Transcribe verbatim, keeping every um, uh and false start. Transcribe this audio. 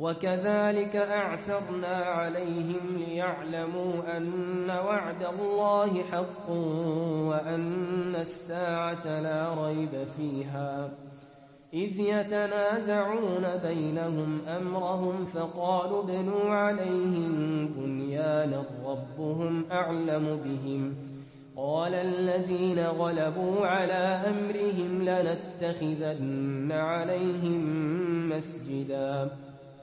وكذلك أعثرنا عليهم ليعلموا أن وعد الله حق وأن الساعة لا ريب فيها إذ يتنازعون بينهم أمرهم فقالوا ابنوا عليهم بنيانا ربهم أعلم بهم قال الذين غلبوا على أمرهم لنتخذن عليهم مسجدا